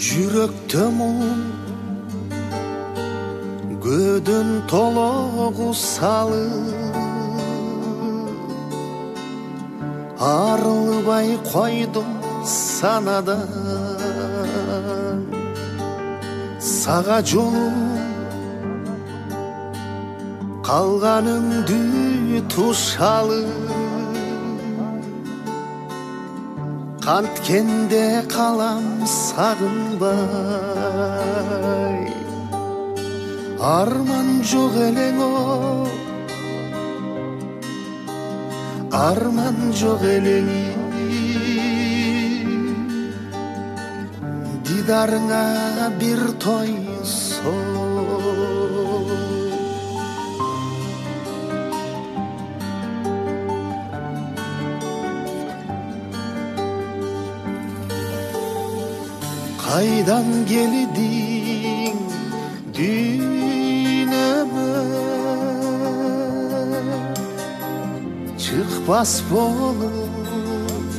Жүрөктө муң көдөн тологу салып арылбай койдум санадан. Сага жолум калганыңды тушалып канткенде калам сагынбай. Арман жок элең о, арман жок элең, дидарыңа бир тойсоо. Кайдан келдиң дүйнөмө, чыкпас болуп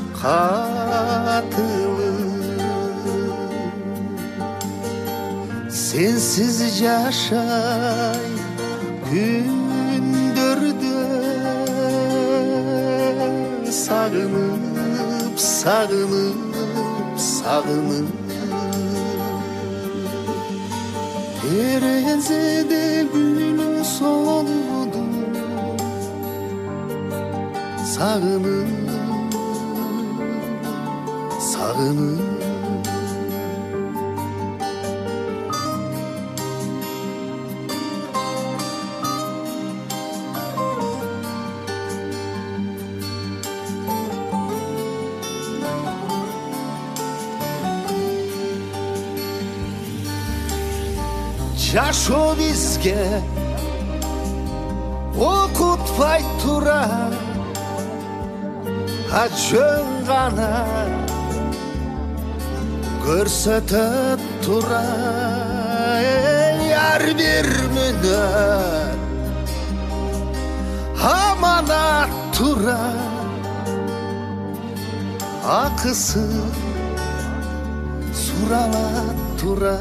катылып. Сенсиз жашай күндөрдө, сагынып, сагынып, сагынып. Терезеде күнү солду, сагынып, сагынып. Жашоо бизге окутпай тура, жөн гана көрсөтөт тура. Ар бир мүнөт аманат тура, акысы суралат тура.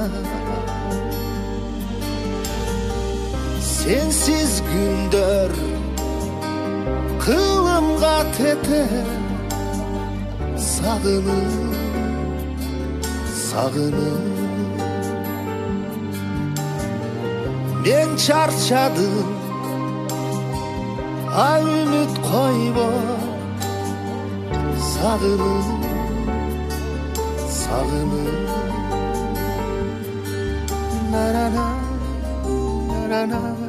Сенсиз күндөр кылымга тетер, сагынып, сагынып. Мен чарчадым, а үмүт койбой, сагынып, сагынып. Na na na na na.